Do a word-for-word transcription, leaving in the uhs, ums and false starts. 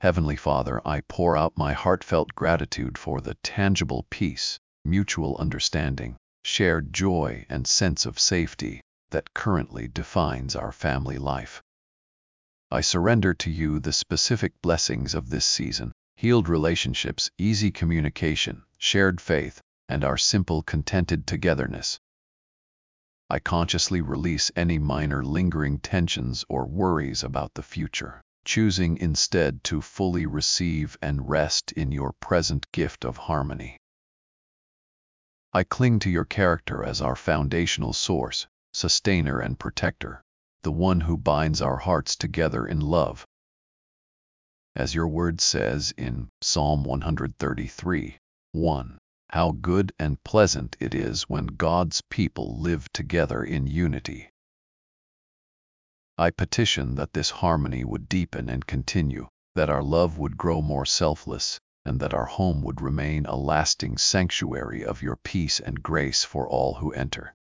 Heavenly Father, I pour out my heartfelt gratitude for the tangible peace, mutual understanding, shared joy, and sense of safety that currently defines our family life. I surrender to you the specific blessings of this season: healed relationships, easy communication, shared faith, and our simple, contented togetherness. I consciously release any minor lingering tensions or worries about the future, choosing instead to fully receive and rest in your present gift of harmony. I cling to your character as our foundational source, sustainer and protector, the one who binds our hearts together in love. As your word says in Psalm one thirty-three, one, how good and pleasant it is when God's people live together in unity. I petition that this harmony would deepen and continue, that our love would grow more selfless, and that our home would remain a lasting sanctuary of your peace and grace for all who enter.